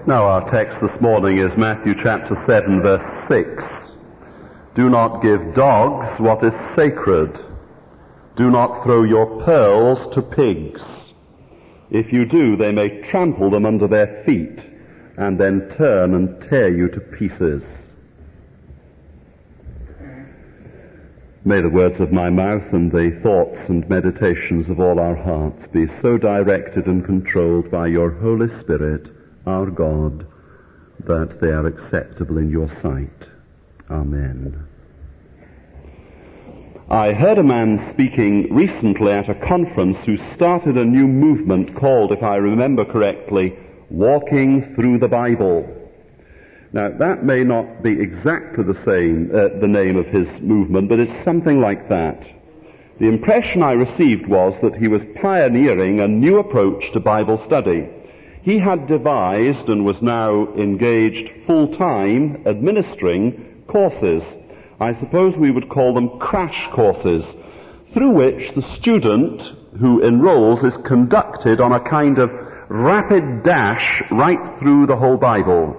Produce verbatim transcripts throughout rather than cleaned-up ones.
Now our text this morning is Matthew chapter seven, verse six. Do not give dogs what is sacred. Do not throw your pearls to pigs. If you do, they may trample them under their feet and then turn and tear you to pieces. May the words of my mouth and the thoughts and meditations of all our hearts be so directed and controlled by your Holy Spirit, our God, that they are acceptable in your sight. Amen. I heard a man speaking recently at a conference who started a new movement called, if I remember correctly, Walking Through the Bible. Now, that may not be exactly the same, uh, the name of his movement, but it's something like that. The impression I received was that he was pioneering a new approach to Bible study. He had devised and was now engaged full-time administering courses. I suppose we would call them crash courses, through which the student who enrolls is conducted on a kind of rapid dash right through the whole Bible.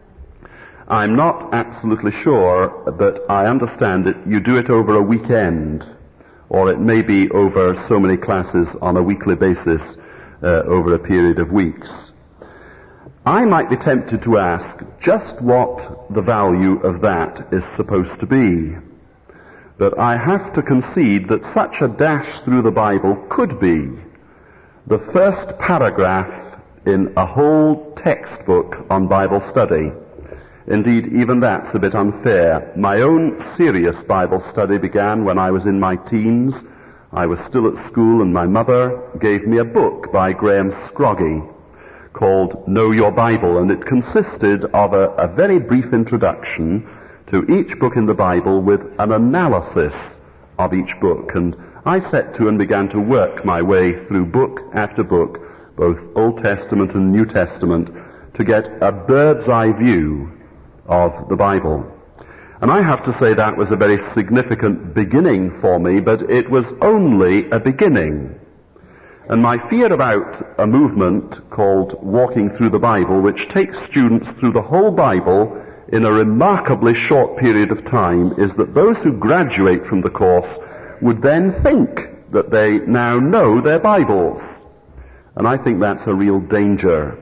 I'm not absolutely sure, but I understand that you do it over a weekend, or it may be over so many classes on a weekly basis uh, over a period of weeks. I might be tempted to ask just what the value of that is supposed to be. But I have to concede that such a dash through the Bible could be the first paragraph in a whole textbook on Bible study. Indeed, even that's a bit unfair. My own serious Bible study began when I was in my teens. I was still at school and my mother gave me a book by Graham Scroggie called Know Your Bible, and it consisted of a, a very brief introduction to each book in the Bible with an analysis of each book. And I set to and began to work my way through book after book, both Old Testament and New Testament, to get a bird's eye view of the Bible. And I have to say that was a very significant beginning for me, but it was only a beginning. And my fear about a movement called Walking Through the Bible, which takes students through the whole Bible in a remarkably short period of time, is that those who graduate from the course would then think that they now know their Bibles. And I think that's a real danger.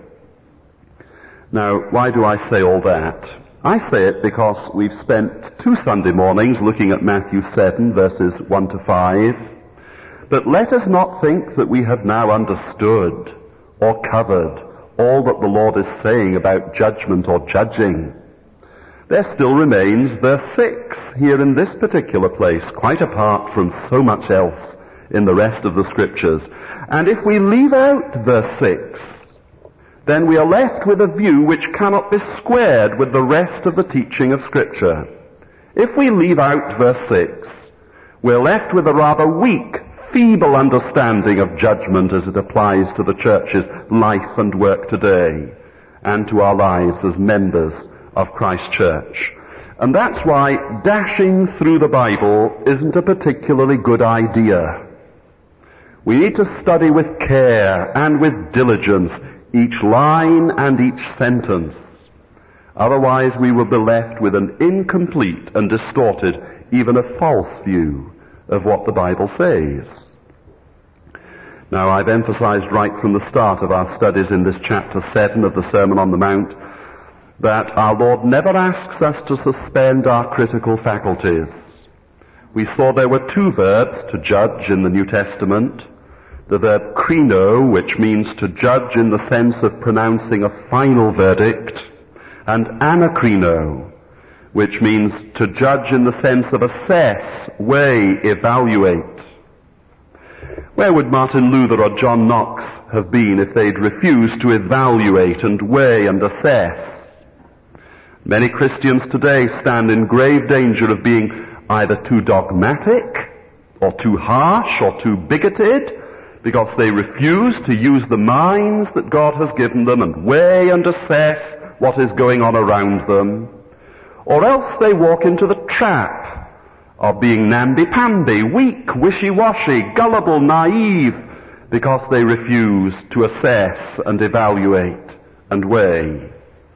Now, why do I say all that? I say it because we've spent two Sunday mornings looking at Matthew seven, verses one to five. But let us not think that we have now understood or covered all that the Lord is saying about judgment or judging. There still remains verse six here in this particular place, quite apart from so much else in the rest of the Scriptures. And if we leave out verse six, then we are left with a view which cannot be squared with the rest of the teaching of Scripture. If we leave out verse six, we're left with a rather weak, feeble understanding of judgment as it applies to the church's life and work today and to our lives as members of Christ's church. And that's why dashing through the Bible isn't a particularly good idea. We need to study with care and with diligence each line and each sentence. Otherwise we will be left with an incomplete and distorted, even a false view of what the Bible says. Now, I've emphasized right from the start of our studies in this chapter seven of the Sermon on the Mount that our Lord never asks us to suspend our critical faculties. We saw there were two verbs to judge in the New Testament. The verb krino, which means to judge in the sense of pronouncing a final verdict, and anakrino, which means to judge in the sense of assess, weigh, evaluate. Where would Martin Luther or John Knox have been if they'd refused to evaluate and weigh and assess? Many Christians today stand in grave danger of being either too dogmatic or too harsh or too bigoted because they refuse to use the minds that God has given them and weigh and assess what is going on around them. Or else they walk into the trap of being namby-pamby, weak, wishy-washy, gullible, naive, because they refuse to assess and evaluate and weigh.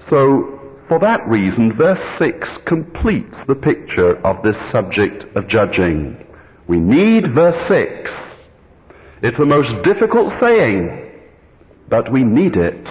So, for that reason, verse six completes the picture of this subject of judging. We need verse six. It's the most difficult saying, but we need it.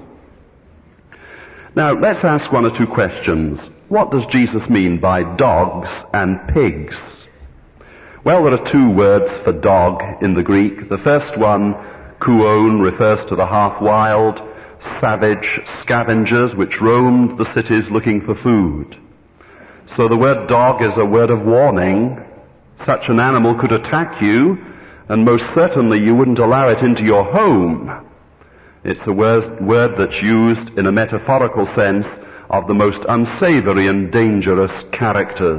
Now, let's ask one or two questions. What does Jesus mean by dogs and pigs? Well, there are two words for dog in the Greek. The first one, kuon, refers to the half-wild, savage scavengers which roamed the cities looking for food. So the word dog is a word of warning. Such an animal could attack you, and most certainly you wouldn't allow it into your home. It's a word, word that's used in a metaphorical sense of the most unsavory and dangerous characters.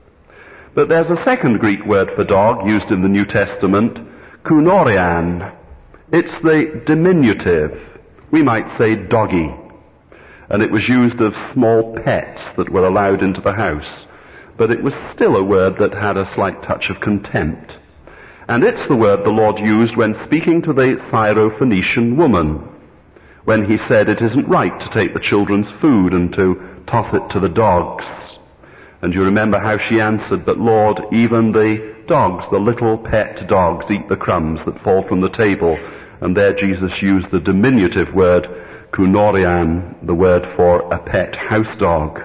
But there's a second Greek word for dog used in the New Testament, kunorian. It's the diminutive. We might say doggy. And it was used of small pets that were allowed into the house. But it was still a word that had a slight touch of contempt. And it's the word the Lord used when speaking to the Syrophoenician woman, when he said it isn't right to take the children's food and to toss it to the dogs. And you remember how she answered, but Lord, even the dogs, the little pet dogs, eat the crumbs that fall from the table. And there Jesus used the diminutive word, kunorian, the word for a pet house dog.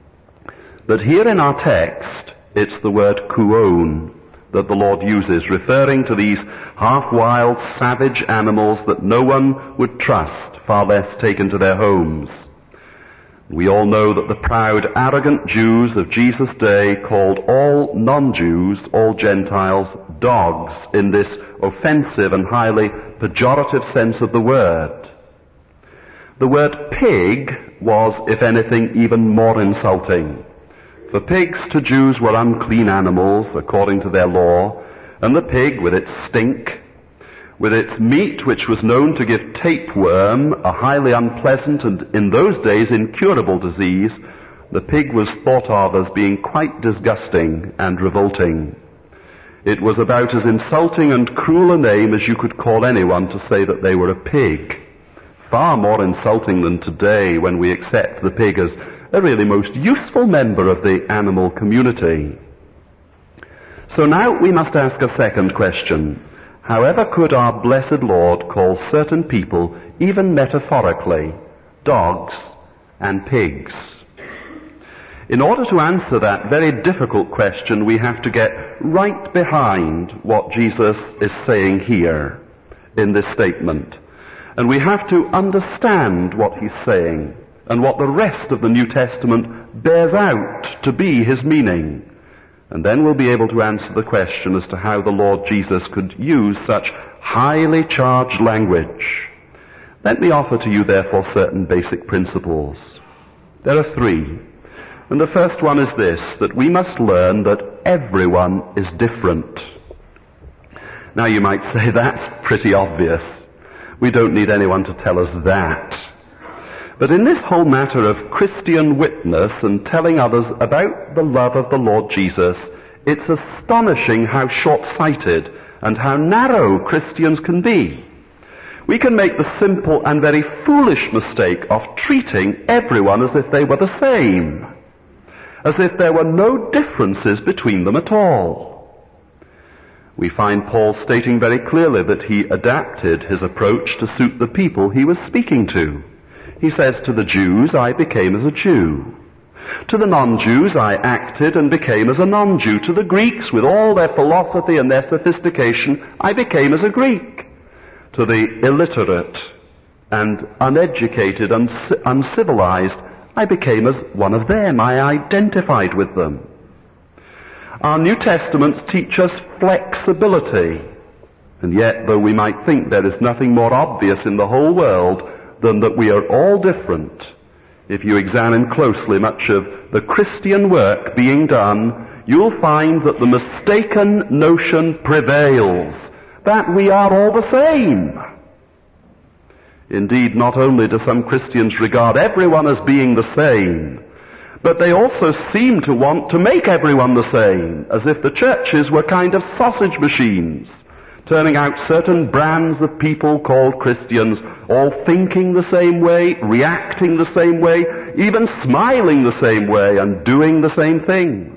But here in our text, it's the word kuon that the Lord uses, referring to these half-wild, savage animals that no one would trust, far less take into their homes. We all know that the proud, arrogant Jews of Jesus' day called all non-Jews, all Gentiles, dogs in this offensive and highly pejorative sense of the word. The word pig was, if anything, even more insulting. For pigs to Jews were unclean animals according to their law, and the pig with its stink, with its meat which was known to give tapeworm, a highly unpleasant and in those days incurable disease, the pig was thought of as being quite disgusting and revolting. It was about as insulting and cruel a name as you could call anyone to say that they were a pig. Far more insulting than today when we accept the pig as a really most useful member of the animal community. So now we must ask a second question. However could our blessed Lord call certain people, even metaphorically, dogs and pigs? In order to answer that very difficult question, we have to get right behind what Jesus is saying here in this statement. And we have to understand what he's saying and what the rest of the New Testament bears out to be his meaning. And then we'll be able to answer the question as to how the Lord Jesus could use such highly charged language. Let me offer to you, therefore, certain basic principles. There are three. And the first one is this, that we must learn that everyone is different. Now you might say that's pretty obvious. We don't need anyone to tell us that. But in this whole matter of Christian witness and telling others about the love of the Lord Jesus, it's astonishing how short-sighted and how narrow Christians can be. We can make the simple and very foolish mistake of treating everyone as if they were the same, as if there were no differences between them at all. We find Paul stating very clearly that he adapted his approach to suit the people he was speaking to. He says, to the Jews, I became as a Jew. To the non-Jews, I acted and became as a non-Jew. To the Greeks, with all their philosophy and their sophistication, I became as a Greek. To the illiterate and uneducated and uncivilized, I became as one of them. I identified with them. Our New Testaments teach us flexibility. And yet, though we might think there is nothing more obvious in the whole world than that we are all different, if you examine closely much of the Christian work being done, you'll find that the mistaken notion prevails that we are all the same. Indeed, not only do some Christians regard everyone as being the same, but they also seem to want to make everyone the same, as if the churches were kind of sausage machines, turning out certain brands of people called Christians, all thinking the same way, reacting the same way, even smiling the same way and doing the same things?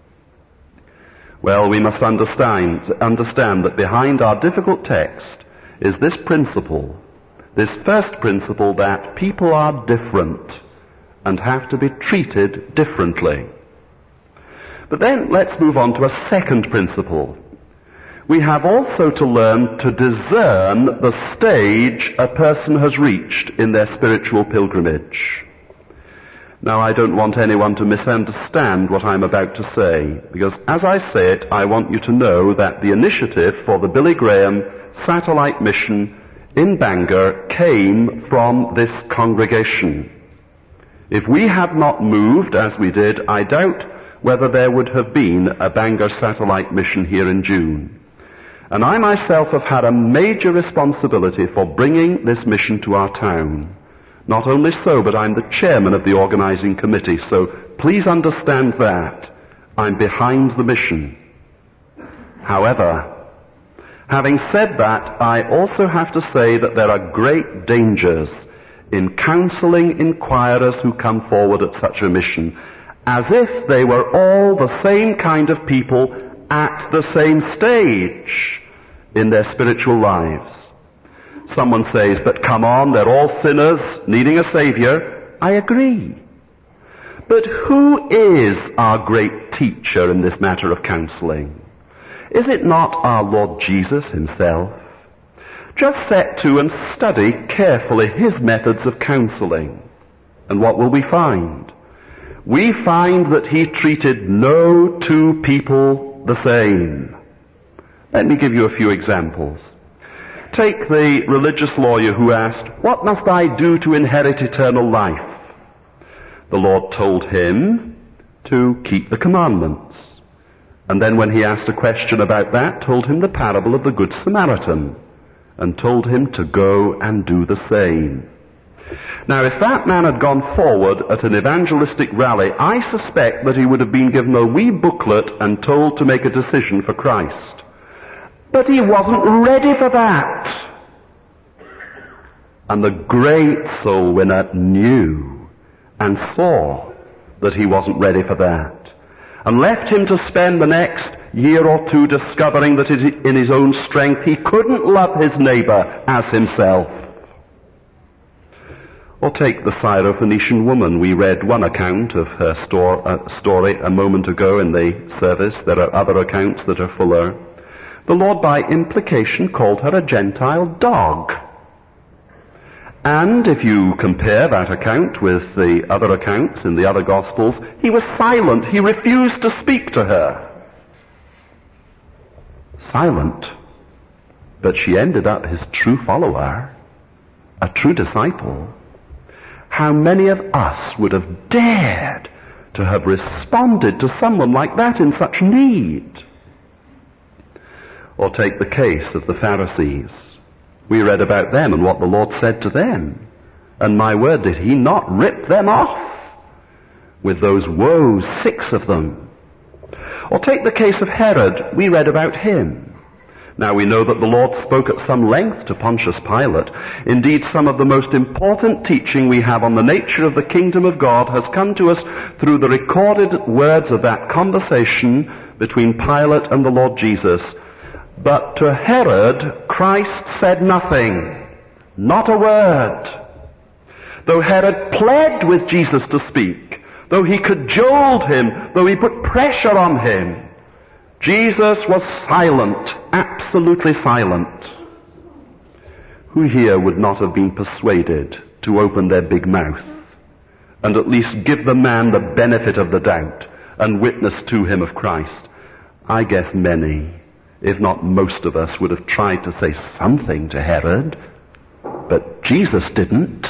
Well, we must understand, understand that behind our difficult text is this principle, this first principle that people are different and have to be treated differently. But then let's move on to a second principle. We have also to learn to discern the stage a person has reached in their spiritual pilgrimage. Now, I don't want anyone to misunderstand what I'm about to say, because as I say it, I want you to know that the initiative for the Billy Graham satellite mission in Bangor came from this congregation. If we had not moved as we did, I doubt whether there would have been a Bangor satellite mission here in June. And I myself have had a major responsibility for bringing this mission to our town. Not only so, but I'm the chairman of the organizing committee, so please understand that. I'm behind the mission. However, having said that, I also have to say that there are great dangers in counseling inquirers who come forward at such a mission, as if they were all the same kind of people at the same stage in their spiritual lives. Someone says, but come on, they're all sinners needing a Savior. I agree. But who is our great teacher in this matter of counseling? Is it not our Lord Jesus himself? Just set to and study carefully his methods of counseling. And what will we find? We find that he treated no two people the same. Let me give you a few examples. Take the religious lawyer who asked, what must I do to inherit eternal life? The Lord told him to keep the commandments. And then when he asked a question about that, told him the parable of the Good Samaritan, and told him to go and do the same. Now, if that man had gone forward at an evangelistic rally, I suspect that he would have been given a wee booklet and told to make a decision for Christ. But he wasn't ready for that. And the great soul winner knew and saw that he wasn't ready for that, and left him to spend the next year or two discovering that in his own strength he couldn't love his neighbor as himself. Or take the Syrophoenician woman. We read one account of her store, uh, story a moment ago in the service. There are other accounts that are fuller. The Lord, by implication, called her a Gentile dog. And if you compare that account with the other accounts in the other Gospels, he was silent. He refused to speak to her. Silent. But she ended up his true follower, a true disciple. How many of us would have dared to have responded to someone like that in such need? Or take the case of the Pharisees. We read about them and what the Lord said to them. And my word, did he not rip them off with those woes, six of them. Or take the case of Herod. We read about him. Now we know that the Lord spoke at some length to Pontius Pilate. Indeed, some of the most important teaching we have on the nature of the kingdom of God has come to us through the recorded words of that conversation between Pilate and the Lord Jesus. But to Herod, Christ said nothing, not a word. Though Herod pled with Jesus to speak, though he cajoled him, though he put pressure on him, Jesus was silent, absolutely silent. Who here would not have been persuaded to open their big mouth and at least give the man the benefit of the doubt and witness to him of Christ? I guess many, if not most of us, would have tried to say something to Herod, but Jesus didn't.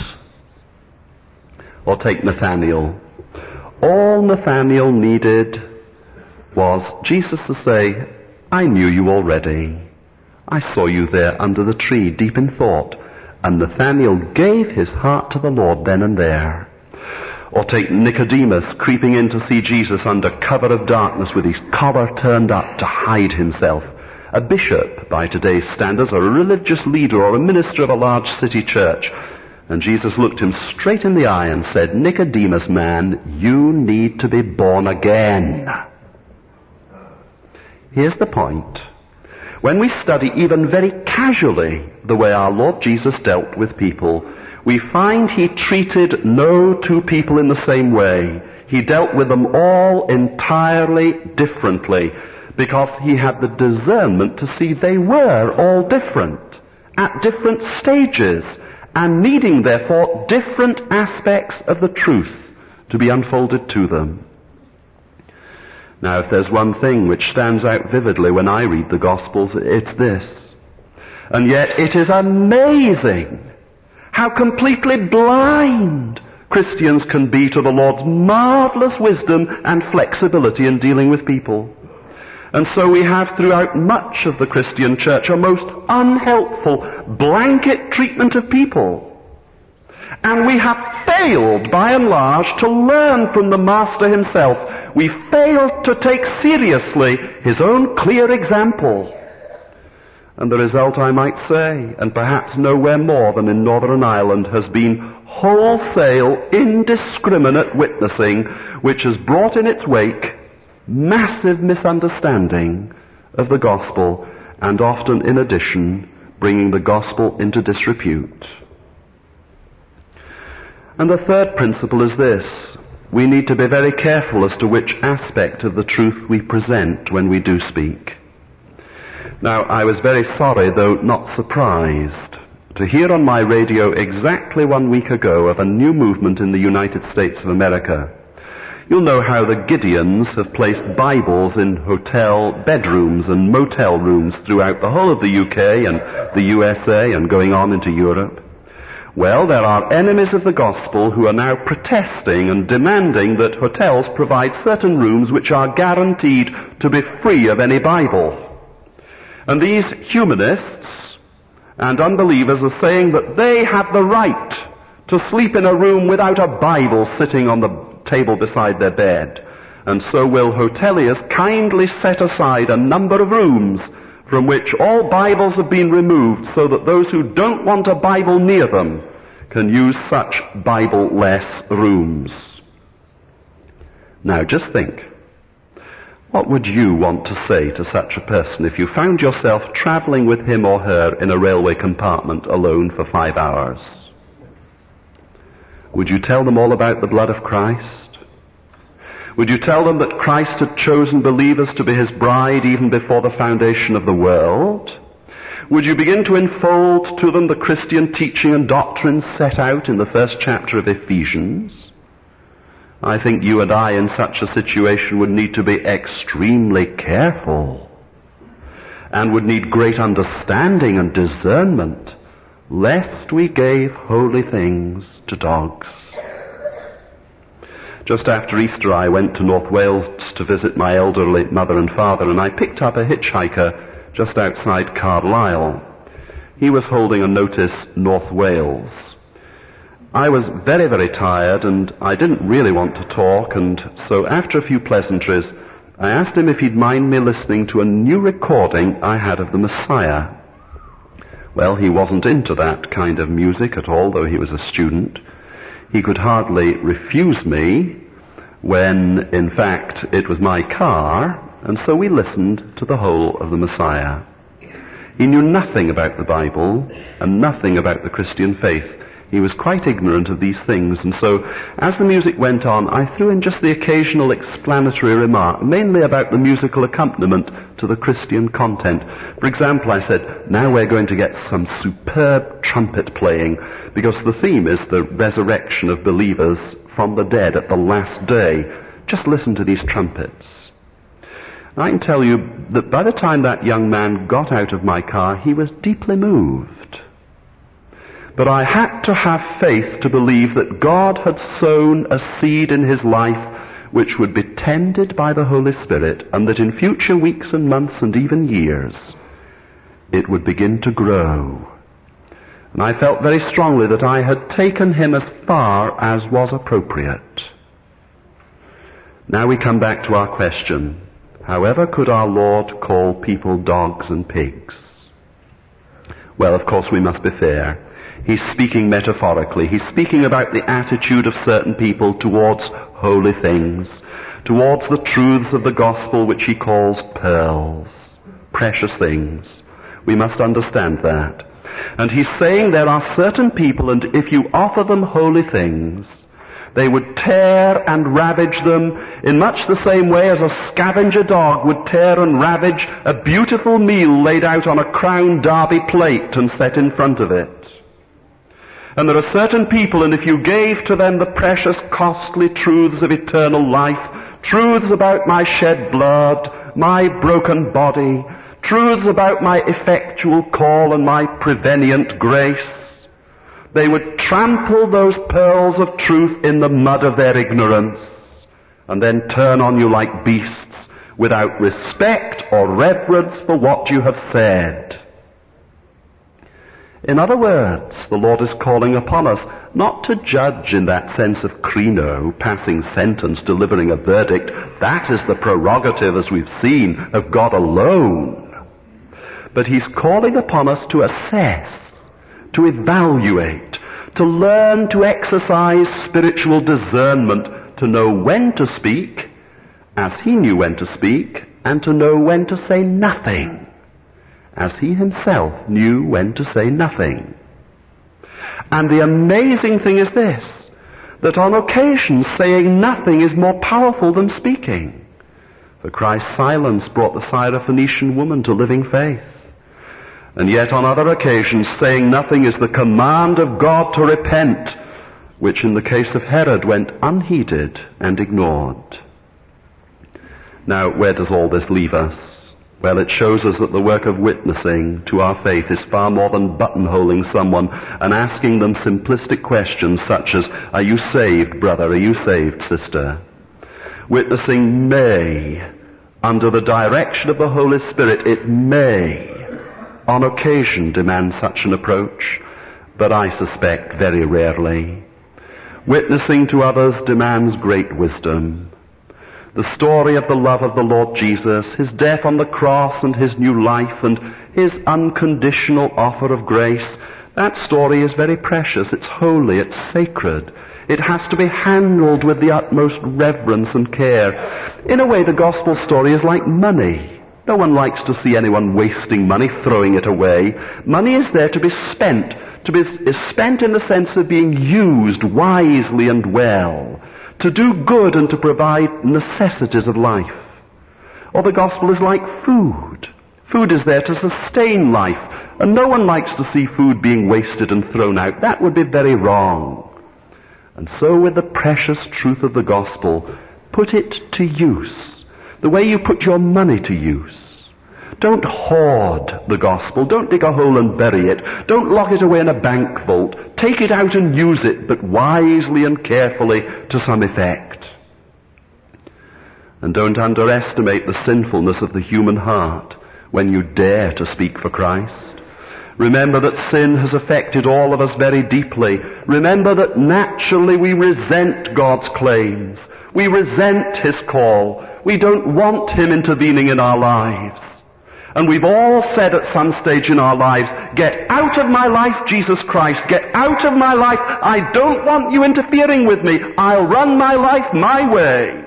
Or take Nathanael. All Nathanael needed was Jesus to say, I knew you already. I saw you there under the tree, deep in thought. And Nathanael gave his heart to the Lord then and there. Or take Nicodemus creeping in to see Jesus under cover of darkness with his collar turned up to hide himself. A bishop, by today's standards, or a religious leader or a minister of a large city church, And Jesus looked him straight in the eye and said, "Nicodemus, man, you need to be born again." Here's the point. When we study even very casually the way our Lord Jesus dealt with people, we find he treated no two people in the same way. He dealt with them all entirely differently because he had the discernment to see they were all different at different stages and needing, therefore, different aspects of the truth to be unfolded to them. Now, if there's one thing which stands out vividly when I read the Gospels, it's this. And yet it is amazing how completely blind Christians can be to the Lord's marvelous wisdom and flexibility in dealing with people. And so we have throughout much of the Christian church a most unhelpful blanket treatment of people. And we have failed, by and large, to learn from the Master himself. We failed to take seriously his own clear example. And the result, I might say, and perhaps nowhere more than in Northern Ireland, has been wholesale, indiscriminate witnessing, which has brought in its wake massive misunderstanding of the gospel, and often, in addition, bringing the gospel into disrepute. And the third principle is this. We need to be very careful as to which aspect of the truth we present when we do speak. Now, I was very sorry, though not surprised, to hear on my radio exactly one week ago of a new movement in the United States of America. You'll know how the Gideons have placed Bibles in hotel bedrooms and motel rooms throughout the whole of the U K and the U S A and going on into Europe. Well, there are enemies of the gospel who are now protesting and demanding that hotels provide certain rooms which are guaranteed to be free of any Bible. And these humanists and unbelievers are saying that they have the right to sleep in a room without a Bible sitting on the table beside their bed. And so will hoteliers kindly set aside a number of rooms from which all Bibles have been removed so that those who don't want a Bible near them can use such Bible-less rooms. Now just think, what would you want to say to such a person if you found yourself traveling with him or her in a railway compartment alone for five hours? Would you tell them all about the blood of Christ? Would you tell them that Christ had chosen believers to be his bride even before the foundation of the world? Would you begin to unfold to them the Christian teaching and doctrine set out in the first chapter of Ephesians? I think you and I in such a situation would need to be extremely careful and would need great understanding and discernment lest we gave holy things to dogs. Just after Easter I went to North Wales to visit my elderly mother and father, and I picked up a hitchhiker just outside Carlisle. He was holding a notice, North Wales. I was very, very tired and I didn't really want to talk, and so after a few pleasantries I asked him if he'd mind me listening to a new recording I had of the Messiah. Well, he wasn't into that kind of music at all, though he was a student. He could hardly refuse me when, in fact, it was my car, and so we listened to the whole of the Messiah. He knew nothing about the Bible and nothing about the Christian faith. He was quite ignorant of these things, and so as the music went on, I threw in just the occasional explanatory remark, mainly about the musical accompaniment to the Christian content. For example, I said, now we're going to get some superb trumpet playing, because the theme is the resurrection of believers from the dead at the last day. Just listen to these trumpets. I can tell you that by the time that young man got out of my car, he was deeply moved. But I had to have faith to believe that God had sown a seed in his life which would be tended by the Holy Spirit, and that in future weeks and months and even years it would begin to grow. And I felt very strongly that I had taken him as far as was appropriate. Now we come back to our question. However could our Lord call people dogs and pigs? Well, of course we must be fair. He's speaking metaphorically. He's speaking about the attitude of certain people towards holy things, towards the truths of the gospel which he calls pearls, precious things. We must understand that. And he's saying there are certain people, and if you offer them holy things, they would tear and ravage them in much the same way as a scavenger dog would tear and ravage a beautiful meal laid out on a Crown Derby plate and set in front of it. And there are certain people, and if you gave to them the precious, costly truths of eternal life, truths about my shed blood, my broken body, truths about my effectual call and my prevenient grace, they would trample those pearls of truth in the mud of their ignorance and then turn on you like beasts without respect or reverence for what you have said. In other words, the Lord is calling upon us not to judge in that sense of crino, passing sentence, delivering a verdict. That is the prerogative, as we've seen, of God alone. But he's calling upon us to assess, to evaluate, to learn to exercise spiritual discernment, to know when to speak, as he knew when to speak, and to know when to say nothing, as he himself knew when to say nothing. And the amazing thing is this, that on occasion saying nothing is more powerful than speaking. For Christ's silence brought the Syrophoenician woman to living faith. And yet on other occasions saying nothing is the command of God to repent, which in the case of Herod went unheeded and ignored. Now, where does all this leave us? Well, it shows us that the work of witnessing to our faith is far more than buttonholing someone and asking them simplistic questions such as, are you saved, brother? Are you saved, sister? Witnessing may, under the direction of the Holy Spirit, it may, on occasion, demand such an approach, but I suspect very rarely. Witnessing to others demands great wisdom. The story of the love of the Lord Jesus, his death on the cross and his new life and his unconditional offer of grace, that story is very precious. It's holy, it's sacred. It has to be handled with the utmost reverence and care. In a way, the gospel story is like money. No one likes to see anyone wasting money, throwing it away. Money is there to be spent, to be spent in the sense of being used wisely and well, to do good and to provide necessities of life. Or the gospel is like food. Food is there to sustain life, and no one likes to see food being wasted and thrown out. That would be very wrong. And so with the precious truth of the gospel, put it to use, the way you put your money to use. Don't hoard the gospel. Don't dig a hole and bury it. Don't lock it away in a bank vault. Take it out and use it, but wisely and carefully to some effect. And don't underestimate the sinfulness of the human heart when you dare to speak for Christ. Remember that sin has affected all of us very deeply. Remember that naturally we resent God's claims. We resent his call. We don't want him intervening in our lives. And we've all said at some stage in our lives, get out of my life, Jesus Christ. Get out of my life. I don't want you interfering with me. I'll run my life my way.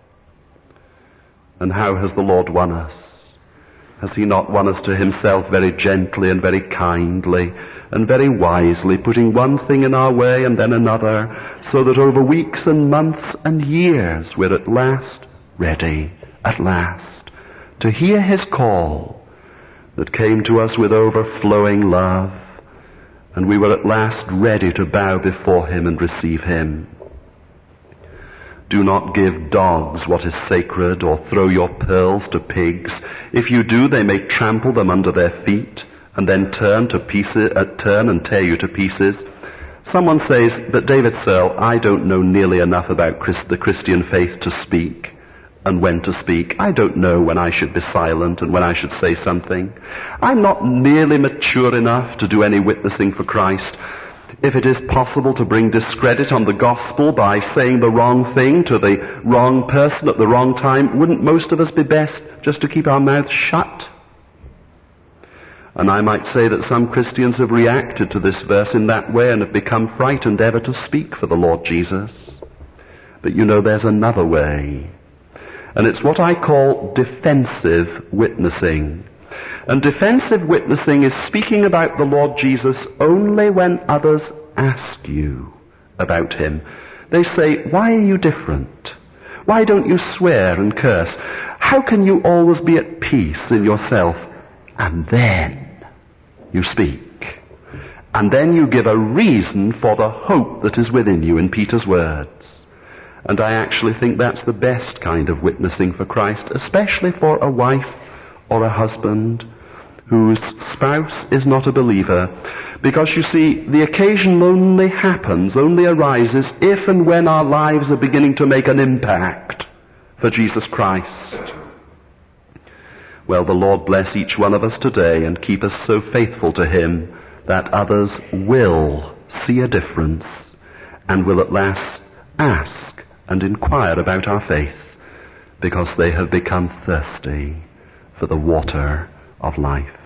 And how has the Lord won us? Has he not won us to himself very gently and very kindly and very wisely, putting one thing in our way and then another, so that over weeks and months and years we're at last ready, at last, to hear his call that came to us with overflowing love, and we were at last ready to bow before him and receive him. Do not give dogs what is sacred, or throw your pearls to pigs. If you do, they may trample them under their feet, and then turn to pieces, uh, turn and tear you to pieces. Someone says, but David Searle, I don't know nearly enough about Christ, the Christian faith to speak, and when to speak. I don't know when I should be silent and when I should say something. I'm not nearly mature enough to do any witnessing for Christ. If it is possible to bring discredit on the gospel by saying the wrong thing to the wrong person at the wrong time, wouldn't most of us be best just to keep our mouths shut? And I might say that some Christians have reacted to this verse in that way and have become frightened ever to speak for the Lord Jesus. But you know, there's another way. And it's what I call defensive witnessing. And defensive witnessing is speaking about the Lord Jesus only when others ask you about him. They say, why are you different? Why don't you swear and curse? How can you always be at peace in yourself? And then you speak. And then you give a reason for the hope that is within you in Peter's words. And I actually think that's the best kind of witnessing for Christ, especially for a wife or a husband whose spouse is not a believer. Because you see, the occasion only happens, only arises if and when our lives are beginning to make an impact for Jesus Christ. Well, the Lord bless each one of us today and keep us so faithful to him that others will see a difference and will at last ask and inquire about our faith because they have become thirsty for the water of life.